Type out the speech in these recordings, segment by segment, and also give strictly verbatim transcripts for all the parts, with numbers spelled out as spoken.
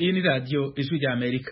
Iyi ni radio Ijwi rya Amerika.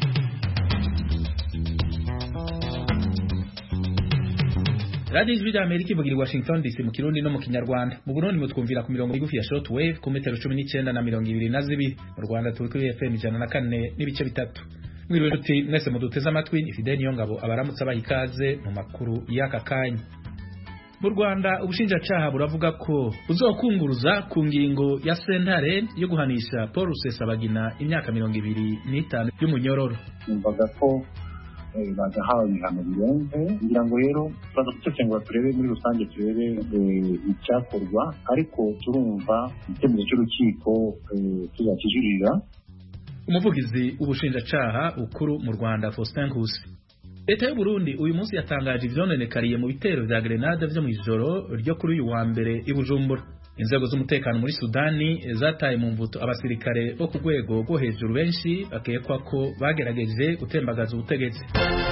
Radio Ijwi rya Amerika ivugira i Washington D C mu Kirundi no mu Kinyarwanda. Mu Burundi mutwumvira ku mirongo migufi ya shortwave ku metero cumi n'icenda na mirongo ibiri na zibiri. Mu Rwanda turi kuri F M ijana na kane n'ibice bitatu. Mwiriwe tuti mwese muduteze amatwi ni Fidel Niyongabo abaramutse abahikaze mu makuru y'aka kanya. Mu Rwanda ubushinjacaha buravuga ko uzokunguruza ku ngingo ya sentare yo guhanisha Paul Rusesabagina imyaka mirongo ibiri n'itanu y'umunyororo. Numvaga ko bagahawe ibihano birenze ngira ngo rero turaza gucecengura turebe muri rusange turebe icyakorwa ariko turumva icyemezo cy'urukiko tuzakijurira. Umuvugizi w'ubushinjacaha ukuru mu Rwanda Faustin Nkusi. Leta y'u Burundi uyu munsi yatangaje ivyononekariye mu bitero vya grenade vyo mw'ijoro ryo kuri uyu wa mbere i Bujumbura. Inzego z'umutekano muri Sudani zataye mu mvuto abasirikare bo ku rwego rwo hejuru benshi bakekwa ko bagerageje gutembagaza ubutegetsi.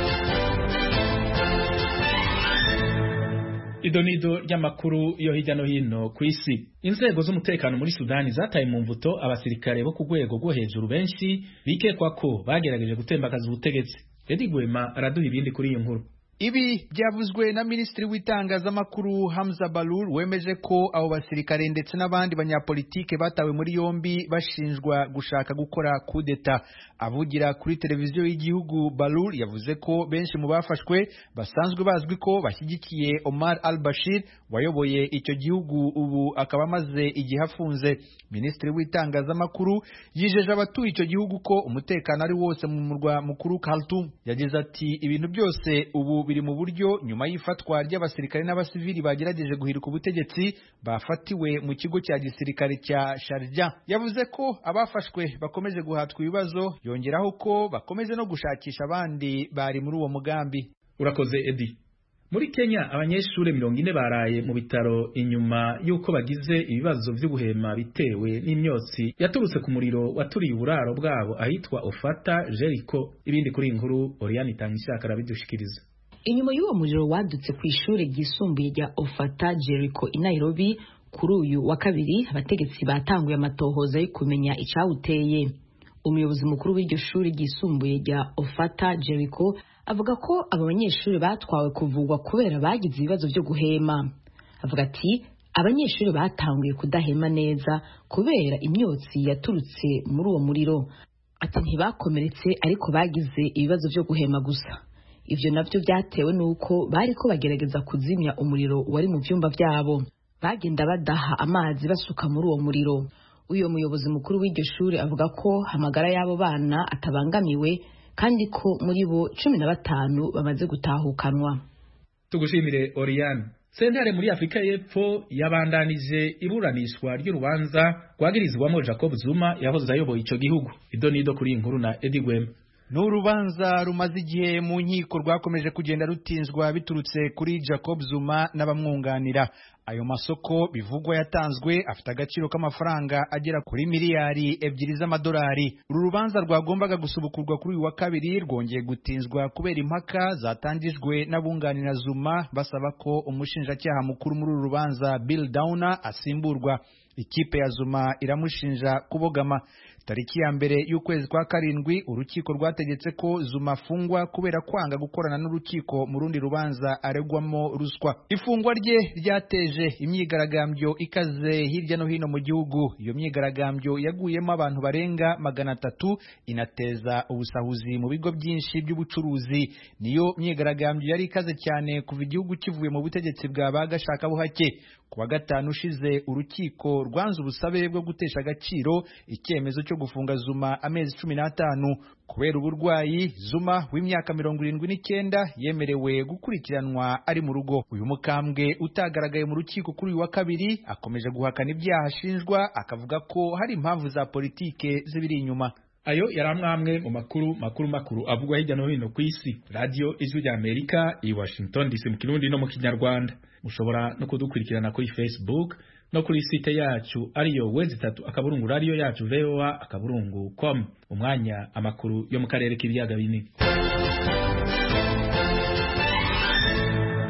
Idonido ry'amakuru yo hirya no hino ku isi. Inzego z'umutekano muri Sudani zataye mu mvuto abasirikare bo ku rwego rwo hejuru benshi bikekwa ko bagerageje gutembagaza ubutegetsi. Edi Gwema araduha ibindi kuri iyi nkuru. Ibi byavuzwe na Minisitiri w'itangazamakuru Hamza Balur wemeje ko abo basirikare ndetse n'abandi banyapolitike batawe muri yombi bashinjwa gushaka gukora kudeta. Avugira kuri televiziyo y'igihugu, Balur yavuze ko benshi mu bafashwe basanzwe bazwi ko bashyigikiye Omar al-Bashir wayoboye icyo gihugu ubu akaba amaze igihe afunze. Minisitiri w'itangazamakuru yijeje abatuye icyo gihugu ko umutekano ari wose mu murwa mukuru Khartoum. Yagize ati ibintu byose ubu biri mu buryo nyuma y'ifatwa ry'abasirikare n'abasivili bagerageje guhirika ubutegetsi bafatiwe mu kigo cya gisirikare cya Sharjah. Yavuze ko abafashwe bakomeje guhatwa ibibazo, yongeraho ko bakomeje no gushakisha abandi bari muri uwo mugambi. Urakoze Edi. Muri Kenya abanyeshure mirongo ine baraye mu bitaro inyuma yuko bagize ibibazo vy'ubuhema bitewe n'imyotsi yaturutse ku muriro waturiye uburaro bwabo ahitwa Ofata Jericho. Ibindi kuri inkuru Oriane Tangishaka arabidushikiriza. Inyuma y'uwo muriro wadutse ku ishure ryisumbuye rya Ofata Jericho i Nairobi kuri uyu wa kabiri, abategetsi batanguye amatohoza yo kumenya icawuteye. Umuyobozi mukuru w'iryo shuri ryisumbuye rya Ofata Jericho avuga ko aba banyeshuri batwawe kuvugwa kubera bagize ibibazo byo guhema. Avuga ati abanyeshuri batanguye kudahema neza kubera imyotsi yaturutse muri uwo muriro. Ati ntibakomeretse ariko bagize ibibazo byo guhema gusa. Ivyo navyo byatewe nuko bariko bagerageza kuzimya umuriro wari mu vyumba vyabo. Bagenda badaha amazi basuka muri uwo muriro. Uyo muyobozi mukuru w'iryo shuri avuga ko amagara y'abo bana atabangamiwe kandi ko muri bo cumi na batanu bamaze gutahukanwa. Tugushimire Oriane. Sentare muri Afrika y'Epfo yabandanije iburanishwa ry'urubanza rwagirizwamo Jacob Zuma yahoze ayoboye ico gihugu. Idonido kuri inkuru na Eddie Gwem. N'urubanza rumaze igihe mu nkiko rwakomeje kugenda rutinzwa biturutse kuri Jacob Zuma n'abamwunganira. Ayo masoko bivugwa yatanzwe afite agaciro k'amafaranga agera kuri miliyari ebyiri z'amadolari. Uru rubanza rwagombaga gusubukurwa kuri uyu wa kabiri rwongeye gutinzwa kubera impaka zatangijwe n'abunganira Zuma basaba ko umushinjacyaha mukuru muri uru rubanza Bill Downer asimburwa. Ikipe ya Zuma iramushinja kubogama. Tariki ya mbere y'ukwezi kwa karindwi urukiko rwategetse ko Zuma afungwa kubera kwanga gukorana n'urukiko mu rundi rubanza aregwamo ruswa. Ifungwa rye ryateje imyigaragambyo ikaze hirya no hino mu gihugu. Iyo myigaragambyo yaguyemo abantu barenga magana atatu, inateza ubusahuzi mu bigo byinshi by'ubucuruzi. Niyo myigaragambyo yari ikaze cyane kuva igihugu kivuye mu butegetsi bwa bagashaka buhake. Kuwa gatanu ushize urukiko rwanze ubusabe bwo gutesha agaciro icyemezo cyo gufunga Zuma amezi cumi n'atanu kubera uburwayi. Zuma w'imyaka mirongo irindwi n'icyenda yemerewe gukurikiranwa ari mu rugo. Uyu mukambwe utagaragaye mu rukiko kuri uyu wa kabiri akomeje guhakana ibyaha ashinjwa, akavuga ko hari impamvu za politike zibiri inyuma. Ayo yaramwamwe mu makuru makuru makuru avugwa hirya no hino ku isi. Radio Ijwi rya Amerika i Washington D C mu Kirundi no mu Kinyarwanda. Mushobora no kudukurikirana kuri Facebook no kuri site yacu ariyo wezi tatu akaburungu radio yacu V O A akaburungu com. Umwanya amakuru yo mu karere k'ibiyaga binini.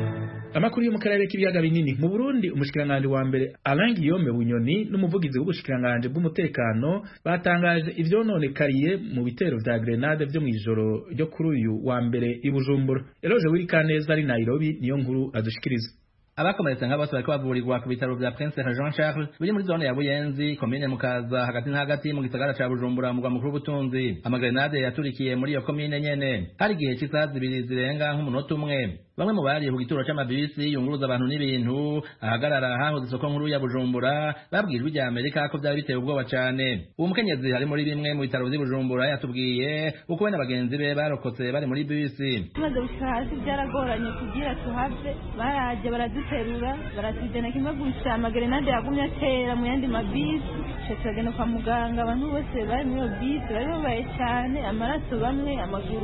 Amakuru yo mu karere k'ibiyaga binini mu Burundi, umushikiranganje wa mbere Alain Guillaume Bunyoni n'umuvugizi w'ubushikiranganje bw'umutekano batangaje ivyononekariye mu bitero vya grenade vyo mw'ijoro ryo kuri uyu wa mbere i Bujumbura. Eloge Wirikaneza ari Nairobi niyo nkuru adushikiriza. Abakomeretse nka bose bariko bavurirwa ku bitaro vya Prince Jean Charles biri muri zone ya Buyenzi komine Mukaza hagati na hagati mu gisagara ca Bujumbura mu mukuru w'ubutunzi. Amagrenade yaturikiye muri iyo komine nyene hari igihe c'isaha zibiri zirenga nk'umunota umwe. Bamwe mu bari ku gituro c'amabisi yunguruza abantu n'ibintu ahagarara hahoze isoko nkuru ya Bujumbura babwirijwe ijya Amerika ko byari biteye ubwoba cane. Uwo mukenyezi hari muri bimwe mu bitaro vy'i Bujumbura yatubwiye uko we n'abagenzi be barokotse bari muri bisi. Tumaze gushika hasi byaragoranye kugira tuhave, baraje baraduterura baratujana kimwe gusa amagrenade yagumye atera mu yandi mabisi cyo kwa muganga. Abantu bose bari muri bisi bari babaye cyane, amaraso bamwe amaguru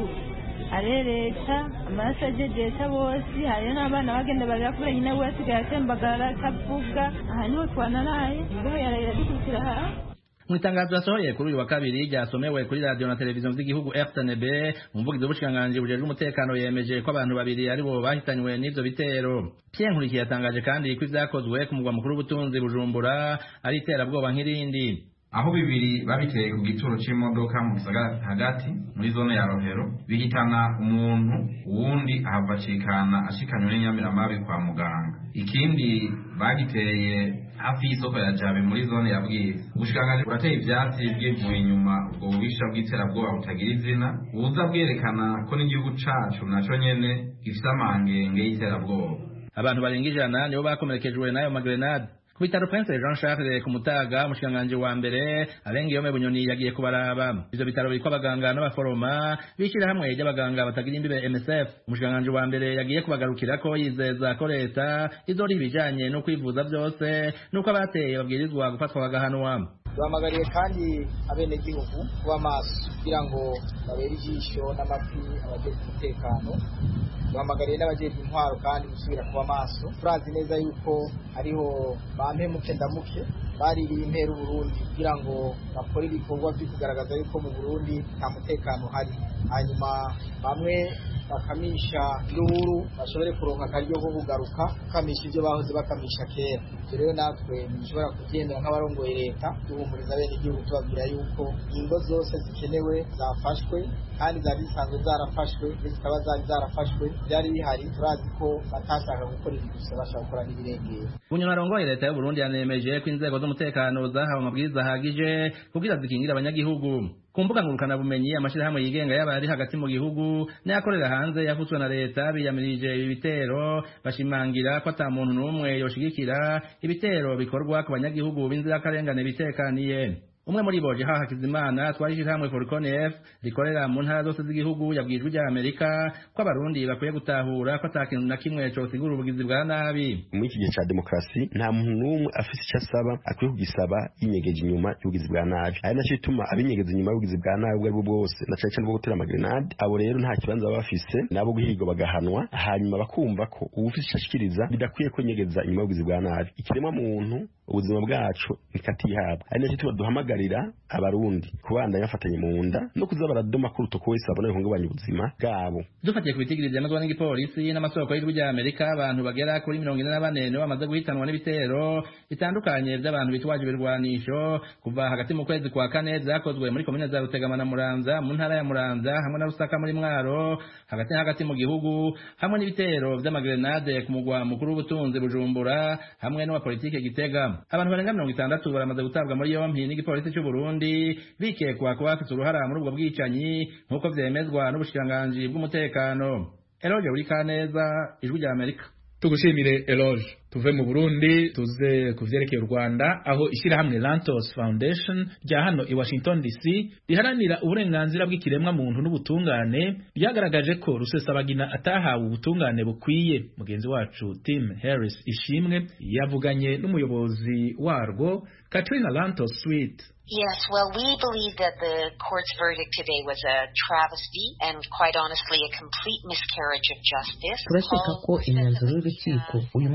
arereta, amaraso ajejesha bose, hari n'abana bagenda barira kure nyine we asigaye atembagara atavuga. Aha niho twanaraye imbeho yarayira dukurikira aha. Mwitangazo yasohoye kuri uyu wa kabiri ryasomewe kuri radio na televiziyo z'igihugu R T N B, umuvugizi w'ubushikiranganje bujejwe umutekano yemeje ko abantu babiri ari bo bahitanywe n'ivyo bitero. Pierre Nkurikiye yatangaje kandi ko ivyakozwe ku mugwa mukuru w'ubutunzi Bujumbura ari iterabwoba nk'irindi. Aho bibiri babiteye ku gituro c'imodoka mu gisagara hagati muri zone ya Rohero bihitana umuntu, uwundi ahava cikana ashikanywe n'inyamiramabi kwa muganga. Ikindi bagiteye hafi y'isoko ya Jabe muri zone ya Bwiza. Ubushikiranganje burateye ivyatsi bwivuye inyuma ubwo bubisha bw'iterabwoba butagira izina buza bwerekana ko n'igihugu cacu naco nyene gifise amangenge y'iterabwoba. Abantu barenga ijana nibo bakomerekejwe n'ayo magrenade. Ku bitaro Prince Jean Charles ku Mutaga, umushikiranganje wa mbere Alain Guillaume Bunyoni yagiye kubaraba. Ivyo bitaro biriko abaganga n'abaforoma bishira hamwe y'abaganga batagira imbibe M S F. Umushikiranganje wa mbere yagiye kubagarukira ko yizeza ko leta izori ibijanye no kwivuza byose nuko abateye babwirizwa gufatwa bagahanwa. Duhamagariye kandi abenegihugu kuba maso kugira ngo babere ijisho n'amafi abajejwe umutekano. Duhamagariye n'abajejwe intwaro kandi gusubira kuba maso. Turazi neza yuko hariho bampemuke ndamuke baririye impera Burundi kugira ngo bakore ibikorwa byo kugaragaza yuko mu Burundi nta mutekano hari, hanyuma bamwe bakamisha induru bashobore kuronka akaryo ko kugaruka kamisha ibyo bahoze bakamisha kera. Rero natwe nishobora kugendera nk'abarongoye leta duhumuriza bene igihugu tubabwira yuko ingo zose zikenewe zafashwe kandi zari zisanzwe zarafashwe zikaba zari zarafashwe byari bihari. Turazi ko batashaka gukora ibi gusa bashaka gukora n'ibirengera. Bunyoni arongoye leta y'u Burundi yanemeje ko inzego z'umutekano zahawe amabwiriza ahagije kugira zikingira abanyagihugu. Ku mbuga ngurukana bumenyi amashirahamwe yigenga y'abari hagati mu gihugu n'ayakorera hanze yafutswe na leta biyamirije ibi bitero bashimangira ko ata muntu n'umwe yoshigikira ibitero bikorwa ku banyagihugu b'inzirakarengane bitekaniye. Umwe muri bo Jeha Hakizimana twarishije hamwe Forcon F rikorera mu ntara zose z'igihugu yabwijwe rya Amerika ko abarundi bakwiye gutahura ko atakintu na kimwe cyo sigura ubugizi bwa nabi. Muri iki gihe ca demokrasi nta muntu n'umwe afise icyo asaba akwiye kugisaba yinyegeje inyuma y'ubugizi bwa nabi. Ari naco bituma abinyegeza inyuma y'ubugizi bwa nabi bwo bwose na cyane cyane bwo gutera amagrenade. Abo rero nta kibanza bafise nabo guhigo bagahanwa, hanyuma bakumva ko ubufise cyashikiriza bidakwiye ko nyegeza inyuma y'ubugizi bwa nabi. Ikirema muntu ubuzima bwacu bikatihabwa. Ari naco tuba duhamagarira abarundi kubandanya bafatanye mu nda no kuza baradoma ku rutuko wese abona ihungabanya ubuzima bwabo. Dufatiye ku bitigiriza n'amazwa n'igipolisi n'amasoko y'ijwi rya Amerika, abantu bagera kuri mirongo ine na bane nibo bamaze guhitanwa n'ibitero bitandukanye by'abantu bitwaje ibirwanisho kuva hagati mu kwezi kwa kane byakozwe muri komine za Rutegama na Muramvya mu ntara ya Muramvya hamwe na Rusaka muri Mwaro hagati na hagati mu gihugu, hamwe n'ibitero by'amagrenade ku mugwa mukuru w'ubutunzi Bujumbura hamwe n'uwa politike Gitega. Abantu barenga mirongo itandatu baramaze gutabwa muri yompi n'igipolisi cy'u Burundi bikekwa kuba bafite uruhara muri ubwo bwicanyi nk'uko vyemezwa n'ubushikiranganji bw'umutekano. Eloge Urikaneza, ijwi rya Amerika. Tugushimire Eloge. Tuve mu Burundi tuze kuvyerekeye u Rwanda aho ishirahamwe Lantos Foundation rya hano i Washington D C riharanira uburenganzira bw'ikiremwa muntu n'ubutungane ryagaragaje ko Rusesabagina atahawe ubutungane bukwiye. Mugenzi wacu Tim Harris Ishimwe yavuganye n'umuyobozi warwo Katrina Lantos Sweet. Yes, well, we believe that the court's verdict today was a travesty and, quite honestly, a complete miscarriage of justice. Turakeka ko imyanzuro y'urukiko uyu munsi mu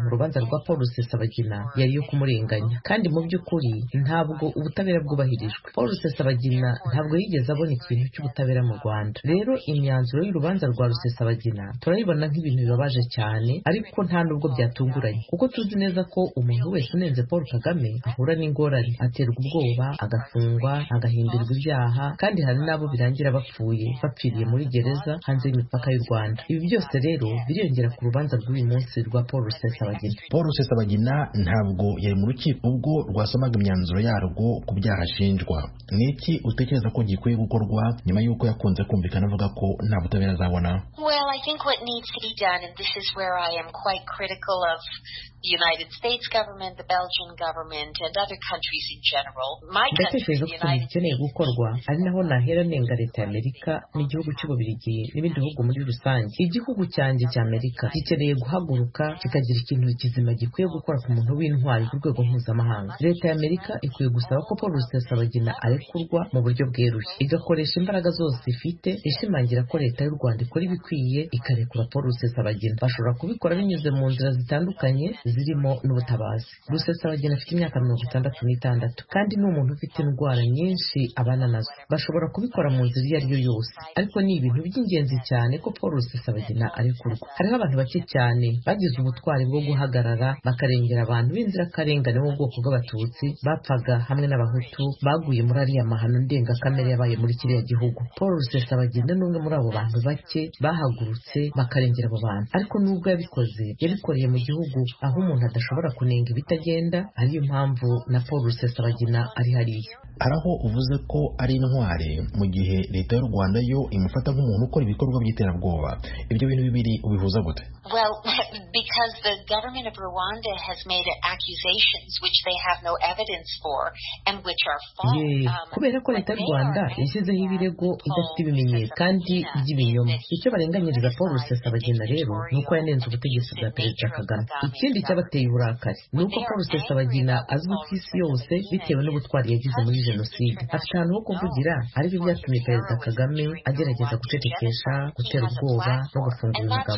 mu rubanza rwa Paul Rusesabagina yari yo kumurenganya, kandi mu by'ukuri ntabwo ubutabera bwubahirijwe. Paul Rusesabagina ntabwo yigeze abona ikintu cy'ubutabera mu Rwanda. Rero imyanzuro y'urubanza rwa Rusesabagina turayibona nk'ibintu bibabaje cyane, ariko nta nubwo byatunguranye, kuko tuzi neza ko umuntu wese unenze Paul Kagame ahura n'ingorane, aterwa ubwoba, agafungwa, agahindurirwa ibyaha, kandi hari n'abo birangira bapfuye bapfiriye muri gereza hanze y'imipaka y'u Rwanda. Ibi byose rero biriyongera ku rubanza rw'uyu munsi rwa Paul Rusesabagina. Paul Rusesabagina ntabwo yari mu rukiko ubwo rwasomaga imyanzuro yarwo ku byaha ashinjwa. Ni iki utekereza ko gikwiye gukorwa nyuma y'uko yakunze kumvikana avuga ko nta butabera azabona? Well, I think what needs to be done, and this is where I am quite critical of the United States government, the Belgian government, and other countries in general. My country, the United States, gukorwa ari naho nahera nenga leta ya Amerika n'igihugu cy'Ububiligi n'ibindi bihugu muri rusange. Igihugu cyanjye cya Amerika gikeneye guhaguruka kikagira ikintu kizima gikwiye gukora ku muntu w'intwari ku rwego mpuzamahanga. Leta ya Amerika ikwiye gusaba ko Paul Rusesabagina arekurwa mu buryo bweruye, igakoresha imbaraga zose ifite ishimangira ko leta y'u Rwanda ikora ibikwiye ikarekura Paul Rusesabagina. Bashobora kubikora binyuze mu nzira zitandukanye zirimo n'ubutabazi. Rusesabagina afite imyaka mirongo itandatu n'itandatu kandi ni umuntu ufite indwara nyinshi abana nazo. Bashobora kubikora mu nzira iyo ari yo yose, ariko ni ibintu by'ingenzi cyane ko Paul Rusesabagina arekurwa. Hariho abantu bake cyane bagize ubutwari bwo guhagarara bakarengera abantu b'inzirakarengane bo mu bwoko bw'Abatutsi bapfaga hamwe n'Abahutu baguye muri ariya mahano ndengakamere yabaye muri kiriya gihugu. Paul Rusesabagina ni umwe muri abo bantu bake bahagurutse bakarengera abo bantu, ariko nubwo yabikoze yabikoreye mu gihugu aho umuntu adashobora kunenga ibitagenda. Ariyo mpamvu na Paul Rusesabagina ari hariya. Hari aho uvuze ko ari intwari mu gihe leta y'u Rwanda yo imufata nk'umuntu ukora ibikorwa by'iterabwoba. Ibyo bintu bibiri ubihuza gute? Well, because the government of Rwanda has made accusations which they have no evidence for and which are false. Yeah. Um, kubera ko leta y'u Rwanda yashyizeho ibirego idafite ibimenyetso kandi by'ibinyoma. Icyo barenganyiriza Paul Rusesabagina rero ni uko yanenze ubutegetsi bwa Perezida Kagame. Ikindi cyabateye uburakari ni uko Paul Rusesabagina azwi ku isi yose bitewe n'ubutwari yagize muri jenoside. Afite ahantu ho kuvugira, aribyo byatumye Perezida Kagame agerageza gucecekesha, gutera ubwoba no gufungura umugabo.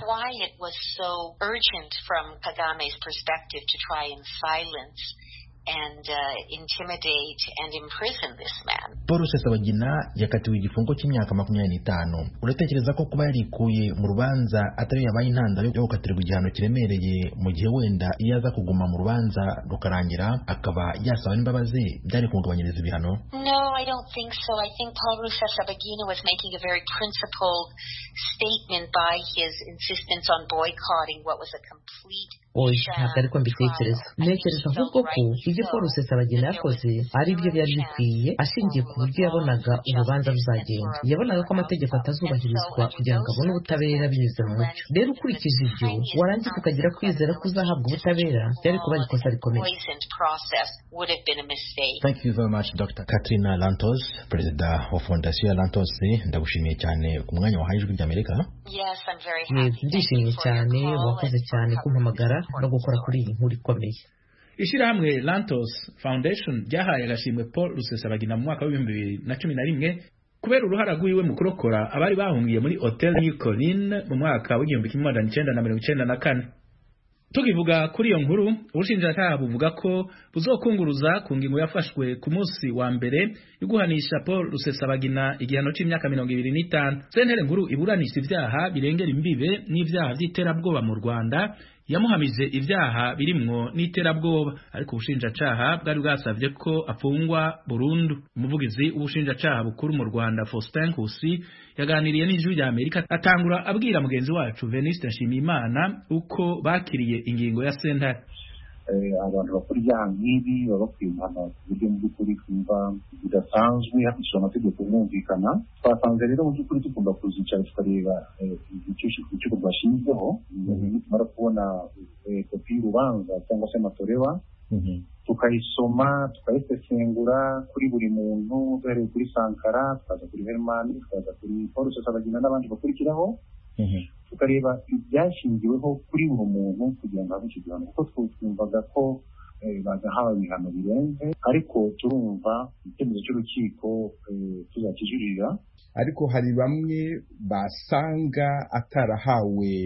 So urgent from Kagame's perspective to try and silence and uh, intimidate and imprison this man. Paul Rusesabagina yakatiwe igifungo cy'imyaka makumyabiri n'itanu. Uratekereza ko kuba yarikuye mu rubanza atari yabaye intandaro yo gukatirwa igihano kiremereye mu gihe wenda iyo aza kuguma mu rubanza rukarangira akaba yasaba n'imbabazi byari kumugabanyiriza ibihano? No, I don't think so. I think Paul Rusesabagina was making a very principled statement by his insistence on boycotting what was a complete oya ntabwo ariko mbitekereza. Ntekereza ahubwo ko ibyo Paul Rusesabagina yakoze ari byo byari bikwiye, ashingiye ku buryo yabonaga urubanza ruzagenda. Yabonaga ko amategeko atazubahirizwa kugira ngo abone ubutabera binyuze mu mucyo. Rero ukurikije ibyo warangiza ukagira kwizera ko uzahabwa ubutabera, byari kuba ari ikosa rikomeye. Thank you very much, Doctor Katrina Lantos, Perezida wa Fondasiyo ya Lantos. Ndagushimiye cyane ku mwanya wahaye ijwi ry'Amerika. Yes, I'm very happy. Ndishimye cyane, wakoze cyane kumpamagara no gukora kuri iyi nkuru ikomeye. Ishirahamwe Lantos Foundation ryahaye agashimwe Paul Rusesabagina mu mwaka w'ibihumbi bibiri na cumi na rimwe kubera uruhara rwiwe mu kurokora abari bahungiye muri Hotel New Colline mu mwaka w'igihumbi kimwe magana cyenda na mirongo icyenda na kane. Tukivuga kuri iyo nkuru, ubushinjacyaha buvuga ko buzokunguruza ku ngingo yafashwe ku munsi wa mbere yo guhanisha Paul Rusesabagina igihano cy'imyaka mirongo ibiri n'itanu. Sentare nkuru iburanisha ibyaha birengera imbibe n'ibyaha by'iterabwoba mu Rwanda yamuhamije ibyaha birimwo n'iterabwoba, ariko ubushinjacyaha bwari bwasabye ko afungwa burundu. Umuvugizi w'ubushinjacyaha bukuru mu Rwanda Faustin Nkusi yaganiriye n'ijwi rya Amerika atangura abwira mugenzi wacu Veniste Nshimiyimana uko bakiriye ingingo ya sentare. Abantu bakora ibyaha nk'ibi baba bakwiye guhanwa ku buryo mu by'ukuri twumva bidasanzwe hakurikijwe amategeko yumvikana. Twasanze rero mu by'ukuri tugomba kuzicara tukareba urukiko rwashinzweho nitumara kubona kopi y'urubanza cyangwa se amatorewa, tukayisoma tukayisesengura kuri buri muntu, duhereye kuri Sankara tukaza kuri Herman tukaza kuri Paul Rusesabagina n'abandi bakurikiraho, tukareba ibyashingiweho kuri buri muntu kugira ngo haboneke igihano, kuko twumvaga ko bagahawe ibihano birenze, ariko turumva icyemezo cy'urukiko tuzakijurira. Ariko hari bamwe basanga atarahawe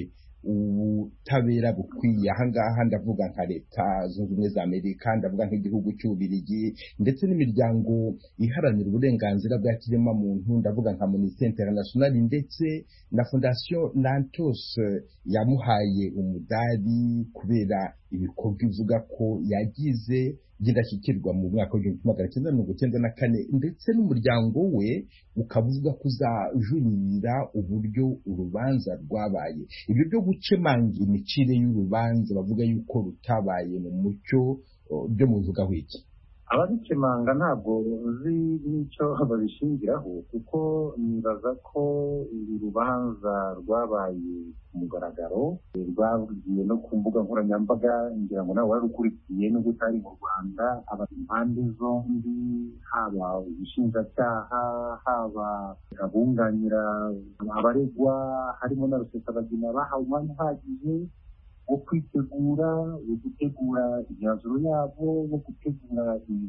ubutabera bukwiye. Ahangaha ndavuga nka leta zunze ubumwe za Amerika, ndavuga nk'igihugu cy'Ububirigi ndetse n'imiryango iharanira uburenganzira bwa kiremwamuntu, ndavuga nka Amnesty International ndetse na Fondation Lantos yamuhaye umudari kubera ibikorwa ivuga ko yagize by'indashyikirwa mu mwaka w'igihumbi magana cyenda mirongo icyenda na kane, ndetse n'umuryango we ukavuga ko uzajurira uburyo urubanza rwabaye. Ibyo byo gukemanga imicire y'urubanza bavuga yuko rutabaye mu mucyo byo muvugaho iki? ababikemanga ntabwo uzi n'icyo babishingiraho, kuko nibaza ko uru rubanza rwabaye ku mugaragaro, rwagiye no ku mbuga nkoranyambaga, ngira ngo nawe warukurikiye nubwo utari mu Rwanda. Impande zombi, haba ubushinjacyaha, haba abunganira abaregwa, harimo na Rusesabagina, bahawe umwanya uhagije wo kwitegura, wo gutegura imyanzuro yabo, wo gutegura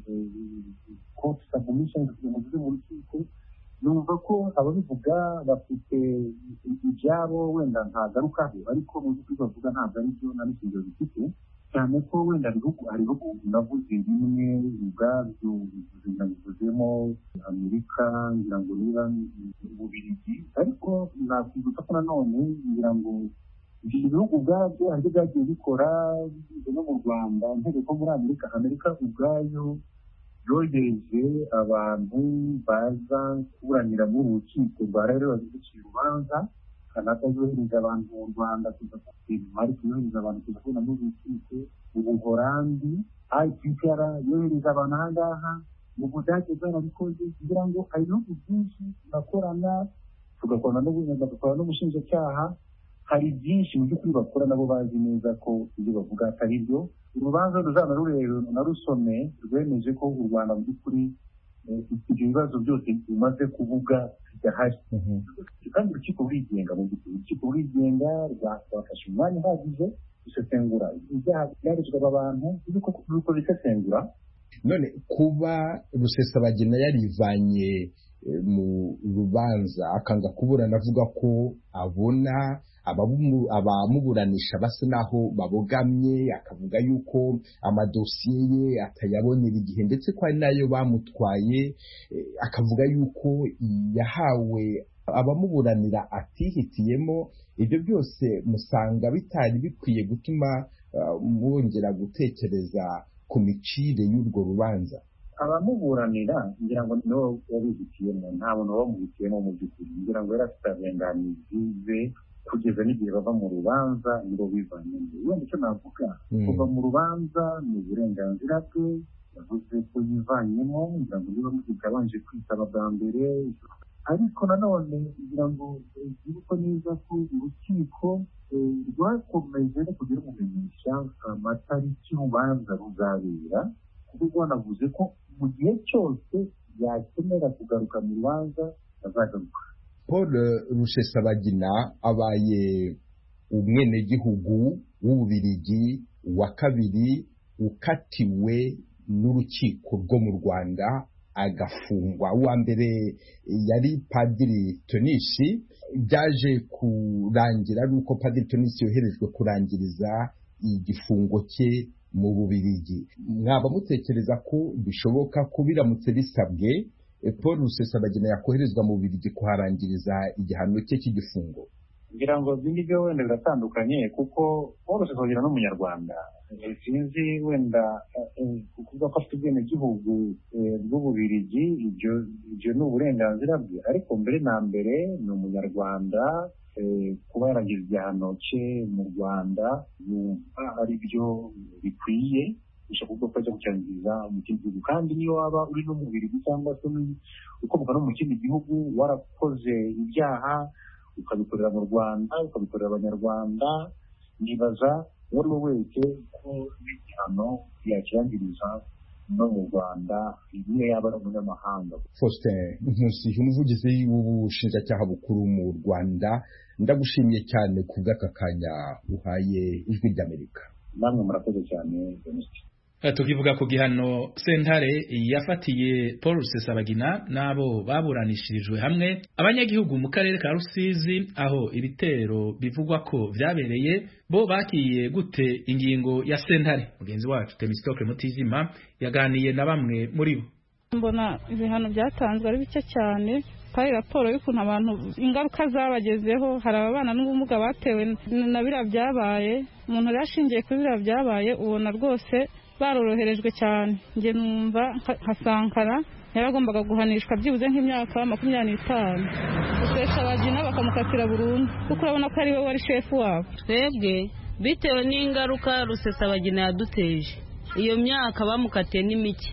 court submission kugira ngo zive mu rukiko. Numva ko ababivuga bafite ibyabo wenda ntagarukaho, ariko mu by'ukuri bavuga ntabwo ari byo na n'ishingiro bifite, cyane ko wenda hariho navuze bimwe ubwabyo bivuzemo Amerika, ngira ngo niba Ububirigi, ariko nakwibutsa ko nanone ngira ngo ibyo bihugu ubwabyo aribyo byagiye bikora no mu Rwanda, ntebe ko muri Amerika Amerika ubwayo yohereje abantu baza kuburanira mu rukiko rwa rero bazicira urubanza. Kanada yohereje abantu mu Rwanda kuza kubona, ariko yohereje abantu kuza kubona mu rukiko. Ubuholandi I P C R yohereje abantu ahangaha, mu Budage bwarabikoze, kugira ngo hari ibihugu byinshi bakorana, tugakorana n'ubushinjacyaha. Hari byinshi mu by'ukuri bakora, nabo bazi neza ko ibyo bavuga atari byo. Urubanza ruzaba rurero na rusome rwemeje ko u Rwanda mu by'ukuri ibyo bibazo byose bimaze kuvuga bidahari. Kandi urukiko rurigenga, mu by'ukuri urukiko rurigenga rwafashe umwanya uhagije gusesengura ibyaha byarezwe aba bantu, nuko bisesengura. None kuba Rusesabagina yarivanye mu rubanza akanga kuburana, avuga ko abona abamuburanisha basa naho babogamye, akavuga yuko amadosiye ye atayabonera igihe, ndetse ko ari nayo bamutwaye, akavuga yuko yahawe abamuburanira atihitiyemo. Ibyo byose musanga bitari bikwiye gutuma mwongera gutekereza ku micire y'urwo rubanza? Abamuburanira ngira ngo nibo babihitiyemo, nta muntu wabamubitiyemo mu by'ukuri. Ngira ngo yari afite abenganizi be kugeza n'igihe bava mu rubanza nibo bivanyemo. Wenda icyo navuga, kuva mu rubanza ni uburenganzira bwe, yavuze ko yivanyemo, ngira ngo niba muzika abanje kwitaba bwa mbere. Ariko nanone ngira ngo yuko neza ko urukiko rwakomeje no kugira umumenyesha amatariki y'urubanza ruzabera, kuko rwanavuze ko mu gihe cyose yakenera kugaruka mu rubanza azagaruka. Paul Rusesabagina abaye umwenegihugu w'Ububirigi wa kabiri ukatiwe n'urukiko rwo mu Rwanda agafungwa. Uwa mbere yari Padiri Tonishi, byaje kurangira nuko Padiri Tonishi yoherejwe kurangiriza igifungo cye mu Bubirigi. Mwaba mutekereza ko bishoboka ko biramutse bisabwe Paul Rusesabagina yakoherezwa mu Bubirigi kuharangiriza igihano cye cy'igifungo? Ngira ngo bindi byo wenda biratandukanye, kuko Paul Rusesabagina n'umunyarwanda. Sinzi wenda kuvuga ko afite ubwenegihugu bw'Ububirigi, ibyo ni uburenganzira bwe, ariko mbere na mbere ni umunyarwanda. Kuba yaragize igihano cye mu Rwanda yumva ari byo bikwiye, bishobora kuba ajya gucyangiza mu kindi gihugu. Kandi niyo waba uri no mu Bubirigi cyangwa se ukomoka no mu kindi gihugu, warakoze ibyaha ukabikorera mu Rwanda, ukabikorera Abanyarwanda, nibaza uwo ari we wese ko n'igihano yakirangiriza no mu Rwanda niyo yaba ari umunyamahanga. Faustin Nkusi, umuvugizi w'ubushinjacyaha bukuru mu Rwanda, ndagushimiye cyane ku bw'aka kanya uhaye Ijwi ry'Amerika. Namwe murakoze cyane. tukivuga ku gihano sentare yafatiye Paul Rusesabagina nabo baburanishirijwe hamwe abanyagihugu mu karere ka Rusizi aho ibitero bivugwa ko vyabereye bo bakiye gute ingingo ya sentare. Mugenzi wacu Temistocle Mutijima yaganiye na bamwe muri bo. Mbona ibihano byatanzwe ari bike cyane kandi raporo y'ukuntu abantu ingaruka zabagezeho, hari abana n'ubumuga batewe na bira byabaye, umuntu yashingiye kuri bira byabaye ubona rwose baroroherejwe cyane. Nge numva nka Sankara yaragombaga guhanishwa byibuze nk'imyaka makumyabiri n'itanu, Rusesabagina bakamukatira burundu kuko urabona ko ari we wari shefu wabo. Twebwe bitewe n'ingaruka Rusesabagina yaduteje, iyo myaka bamukatiye ni mike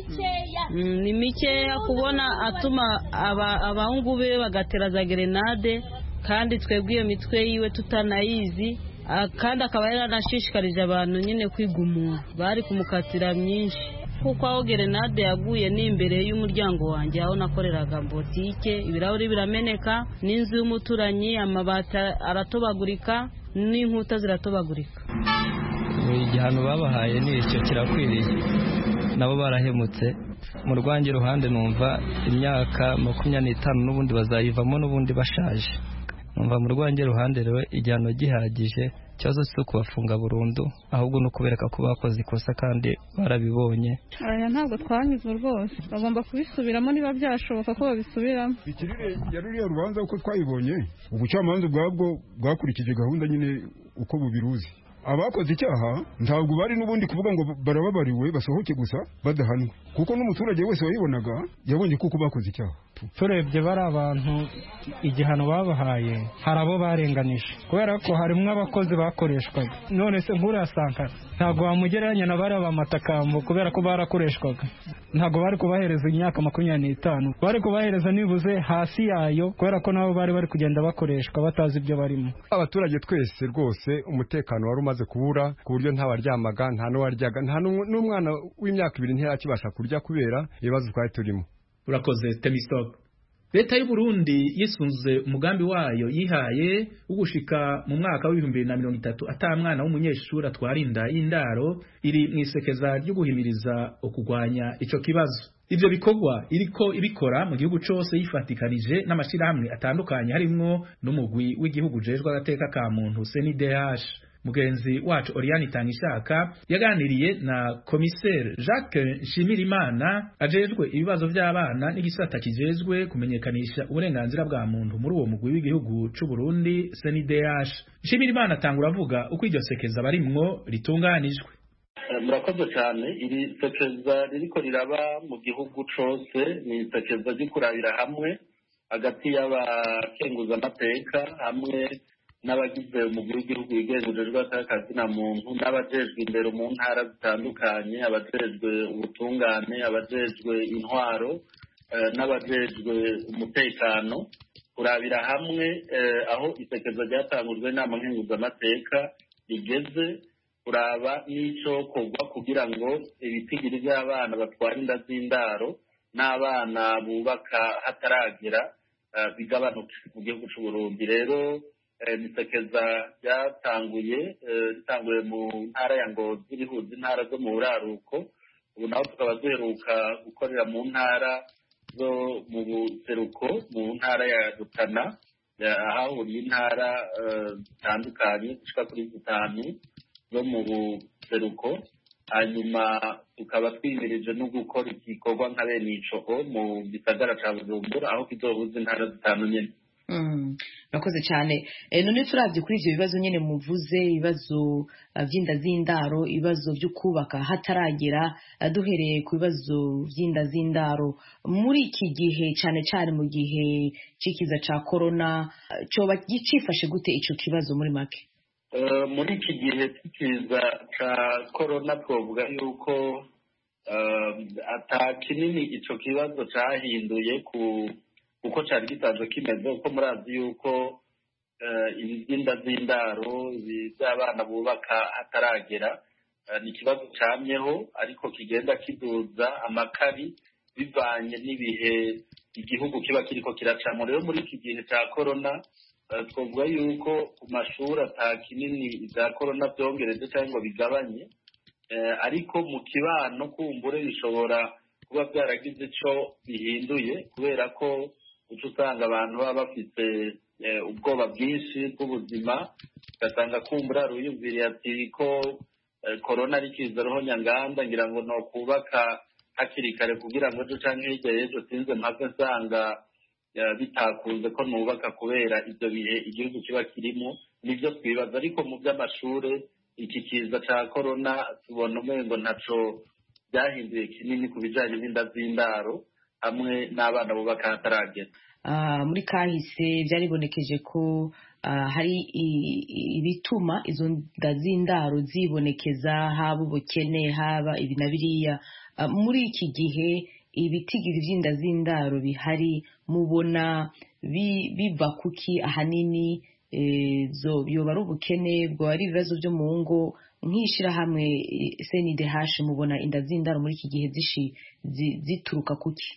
ni mikeya kubona atuma abahungu be bagatera za grenade, kandi twebwe iyo mitwe yiwe tutanayizi, kandi akaba yaranashishikarije abantu nyine kwigumura. Bari kumukatira myinshi kuko aho grenade yaguye ni imbere y'umuryango wanjye aho nakoreraga botike, ibirahuri birameneka, n'inzu y'umuturanyi amabati aratobagurika n'inkuta ziratobagurika. Igihano babahaye ni icyo kirakwiriye, nabo barahemutse. Mu rwanjye ruhande numva imyaka makumyabiri n'itanu n'ubundi bazayivamo n'ubundi bashaje. Numva mu rwanjye ruhande rero igihano gihagije, cyazo cyo kubafunga burundu, ahubwo no kubereka ko bakoze ikosa kandi barabibonye. Aya ntabwo twanyuzwe rwose, bagomba kubisubiramo niba byashoboka ko babisubiramo. Ikirire yaruriye rubanza uko twayibonye, ubucamanza bwabwo bwakurikije gahunda nyine uko bubiruzi. Abakoze icyaha ntabwo bari n'ubundi kuvuga ngo barababariwe basohoke gusa badahanwe, kuko n'umuturage wese wayibonaga yabonye kuko bakoze icyaha. Turebye bari abantu igihano babahaye, hari abo barenganije kubera ko harimo abakozi bakoreshwaga. None se nk'uriya Sankara ntabwo bamugereranya na bari abamatakambo kubera ko barakoreshwaga. Ntabwo bari kubahereza imyaka makumyabiri n'itanu, bari kubahereza nibuze hasi yayo kubera ko nabo bari bari kugenda bakoreshwa batazi ibyo barimo. Abaturage twese rwose umutekano wari umaze kubura ku buryo ntabaryamaga, nta n'uwaryaga, nta n'umwana w'imyaka ibiri ntiyakibasha kurya kubera ibibazo twari turimo. Urakoze Temistocle. Leta y'u Burundi yisunze umugambi wayo yihaye ugushika mu mwaka wa bibiri na mirongo itatu ata mwana w'umunyeshuri atwarinda y'indaro iri mwisekeza ryo guhimiriza okugwanya ico kibazo. Ivyo bikorwa iriko ibikora mu gihugu cose yifatikanije n'amashirahamwe atandukanye harimwo n'umugwi w'igihugu jejwe agateka ka muntu C N D H. Mugenzi wacu Oriane Tangishaka yaganiriye na Komiseri Jacques Nshimirimana ajejwe ibibazo by'abana n'igisata kijejwe kumenyekanisha uburenganzira bwa muntu muri uwo mugwi w'igihugu c'u Burundi C N D H. Nshimirimana atangura avuga uko iryo sekeza barimwo ritunganijwe. Murakoze cyane. Iri sekeza ririko riraba mu gihugu cose ni sekeza gikurabira hamwe hagati y'abakenguza amateka hamwe n'abagize umugwi w'igihugu wigenjeje akazi na muntu, n'abajejwe imbere mu ntara zitandukanye, abajejwe ubutungane, abajejwe intwaro, n'abajejwe umutekano, kurabira hamwe aho isekeza ryatangujwe n'inama nkenguzamateka rigeze, kuraba n'ico kogwa kugira ngo ibitigiri by'abana batwara inda z'indaro n'abana bubaka hataragera bigabanuke mu gihugu c'u Burundi. Rero nisekeza ryatanguye ritanguye mu ntara ya Ngozi rihuza intara zo mu buraruko, ubu naho tukaba duheruka gukorera mu ntara zo mu buseruko, mu ntara ya Rutana ahahuriye intara zitandukanye zishika kuri zitanu zo mu buseruko. Hanyuma tukaba twimirije no gukora igikorwa nka bene ico mu gisagara ca Bujumbura aho kizohuza intara zitanu nyene. Murakoze cyane. None turavye kuri ivyo bibazo nyene muvuze, ibibazo vy'inda z'indaro, ibibazo byo kubaka hataragera, duhereye ku bibazo vy'inda z'indaro muri iki gihe cyane cyane mu gihe cikiza ca corona, coba gicifashe gute ico kibazo muri make? Muri iki gihe cikiza ca corona twovuga yuko ata kinini ico kibazo cahinduye ku uko cyari gisanzwe kimeze, uko murazi yuko inda z'indaro z'abana bubaka hataragera ni ikibazo camyeho, ariko kigenda kiduza amakari bivanye n'ibihe igihugu kiba kiriko kiracamo. Rero muri iki gihe cya corona twavuga yuko ku mashuri ata kinini ibya corona byongereje cyangwa ngo bigabanye, ariko mu kibano kumbure bishobora kuba byaragize icyo bihinduye kubera ko uca usanga abantu baba bafite ubwoba bwinshi bw'ubuzima ugasanga kumbura ruyumviriye ati ko korona ari kiza roho nyanganda ngira ngo ni ukubaka hakiri kare kugira ngo ejo cyangwa hirya y'ejo sinze mpave nsanga bitakunze ko nubaka kubera ibyo bihe igihugu kiba kirimo nibyo twibaza ariko mu by'amashuri iki kiza cya korona tubona umengo ntaco byahinduye kinini ku bijyanye n'inda z'indaro hamwe n'abana bubaka hataragera muri kahise byaribonekeje ko hari ibituma izo nda z'indaro zibonekeza haba ubukene haba ibi na biriya muri iki gihe ibitigiri by'inda z'indaro bihari mubona biva kuki ahanini yoba ari ubukene bwaba ari ibibazo byo mu ngo nk'ishyirahamwe C N D H mubona inda z'indaro muri iki gihe zituruka kuki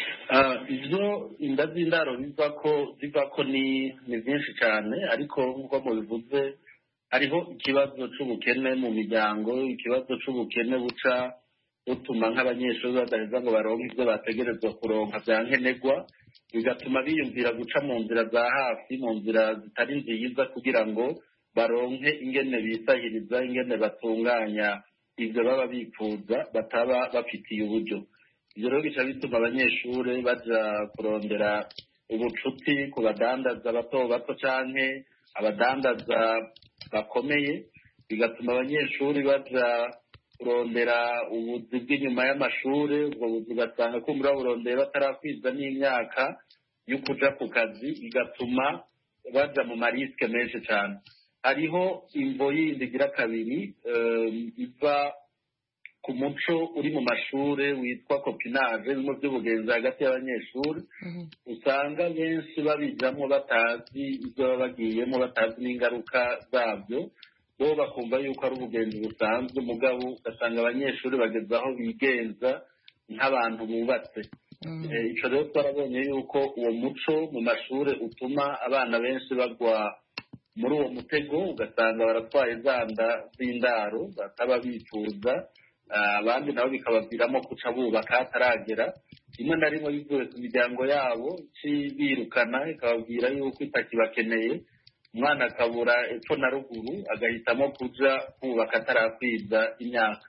ibyo inda z'indaro biva ko biva ko ni byinshi cyane ariko nk'uko mubivuze hariho ikibazo cy'ubukene mu miryango ikibazo cy'ubukene buca butuma nk'abanyeshuri badaheza ngo baronke ibyo bategerezwa kuronka bya nkenerwa bigatuma biyumvira guca mu nzira za hafi mu nzira zitari nziza kugira ngo baronke ingene bisahiriza ingene batunganya ibyo baba bifuza bataba bafitiye uburyo ibyo rero bica bituma abanyeshuri baja kurondera ubucuti ku badandaza bato bato canke abadandaza bakomeye bigatuma abanyeshuri baja kurondera ubuzi bw'inyuma y'amashuri ubwo buzi ugasanga kumbura burondeye batarakwiza n'imyaka yo kuja ku kazi bigatuma baja mu marisike menshi cyane hariho imvo yindi igira kabiri iva ku muco uri mu mashuri witwa kopinage bimwe by'ubugenzi hagati y'abanyeshuri usanga benshi babijamo batazi ibyo baba bagiyemo batazi n'ingaruka zabyo bo bakumva yuko ari ubugenzi busanzwe mugabo ugasanga abanyeshuri bageze aho bigenza nk'abantu bubatse icyo rero twarabonye yuko uwo muco mu mashuri utuma abana benshi bagwa muri uwo mutego ugasanga baratwaye za nda z'indaro bataba bifuza abandi nabo bikabaviramo guca bubaka hataragera rimwe na rimwe bivuye ku miryango yabo birukana ikababwira yuko itakibakeneye umwana akabura epfo na ruguru agahitamo kuja kubaka atarakwiza imyaka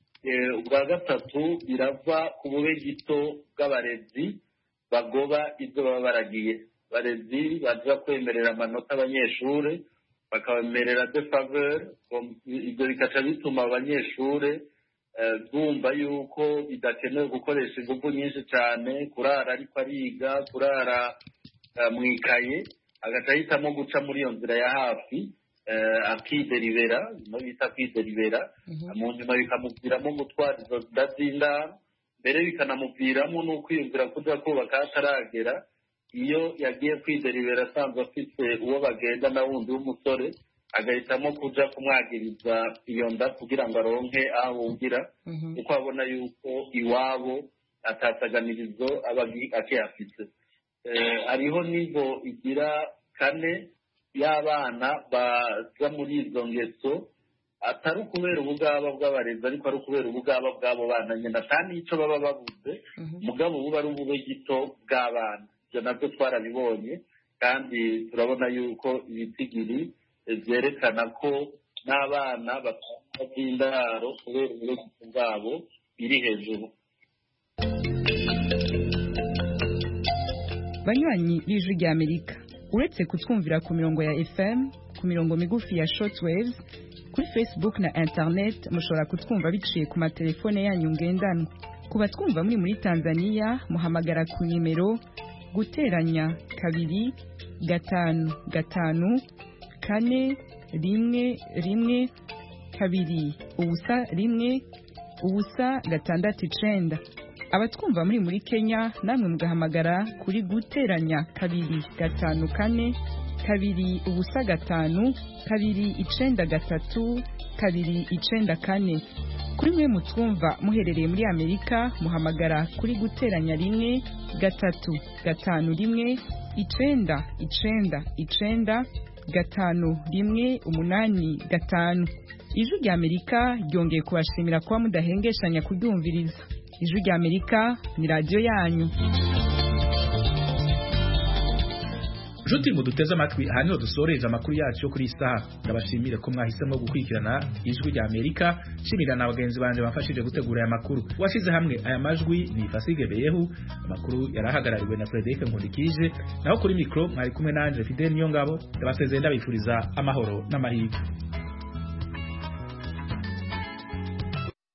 ubwa gatatu birava ku bube gito bw'abarezi bagoba ibyo baba baragiye abarezi baza kwemerera amanota abanyeshuri bakabemerera de faveur ibyo bikaca bituma abanyeshuri bumva yuko bidakenewe gukoresha ingufu nyinshi cyane kurara ariko ariga kurara mu ikaye agaca ahitamo guca muri iyo nzira ya hafi akideribera no bita kwideribera mu nyuma bikamuviramo gutwara izo nda z'indaro mbere bikanamuviramo n'ukwiyumvira kuja kubaka hataragera iyo yagiye kwideribera asanzwe afite uwo bagenda na wundi w'umusore agahitamo kuja kumwagiriza iyo nda kugira ngo aronke aho ahungira kuko abona yuko iwabo atasaganirizo aba akiyafite hariho nivo igira kane y'abana baza muri izo ngeso atari ukubera ubugaba bw'abarezi ariko ari ukubera ubugaba bw'abo bana nyina kandi icyo baba babuze mugabo buba ari ubube gito bw'abana ibyo nabyo twarabibonye kandi turabona yuko ibitigiri byerekana ko n'abana batanga by'indaro kubera ubube gito bwabo biri hejuru. banywanyi b'ijwi rya Amerika uretse kutwumvira ku mirongo ya F M ku mirongo migufi ya shortwaves kuri Facebook na internet mushobora kutwumva biciye ku matelefone yanyu ngendanwa ku batwumva muri muri Tanzania muhamagara ku nimero guteranya kabiri gatanu gatanu kane rimwe rimwe kabiri ubusa rimwe ubusa gatandatu icenda abatwumva muri muri Kenya namwe mugahamagara kuri guteranya kabiri gatanu kane kabiri ubusa gatanu kabiri icenda gatatu kabiri icenda kane kuri mwe mutwumva muherereye muri Amerika muhamagara kuri guteranya rimwe gatatu gatanu rimwe icenda icenda icenda gatanu rimwe umunani gatanu ijwi rya Amerika ryongeye kubashimira kuba mudahengeshanya kuryumviriza. Ijwi rya Amerika ni radio yanyu. Juti muduteze amatwi hano dusoreje amakuru yacu yo kuri isaha. Ndabashimire ko mwahisemo gukurikirana ijwi rya Amerika. Shimira na bagenzi banje bafashije gutegura aya makuru. Washize hamwe aya majwi ni Fasige Beyehu. Amakuru yarahagarariwe na Frederic Nkundikije. Naho kuri micro mwari kumwe nanje Fidel Niyongabo. Ndabasezeye ndabifuriza amahoro n'amahirwe.